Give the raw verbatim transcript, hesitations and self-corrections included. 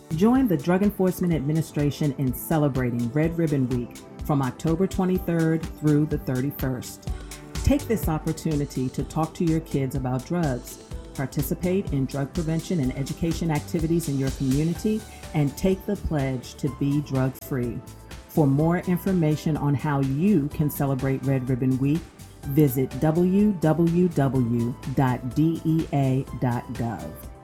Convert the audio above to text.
Join the Drug Enforcement Administration in celebrating Red Ribbon Week from October twenty-third through the thirty-first. Take this opportunity to talk to your kids about drugs, participate in drug prevention and education activities in your community, and take the pledge to be drug-free. For more information on how you can celebrate Red Ribbon Week, visit w w w dot d e a dot gov.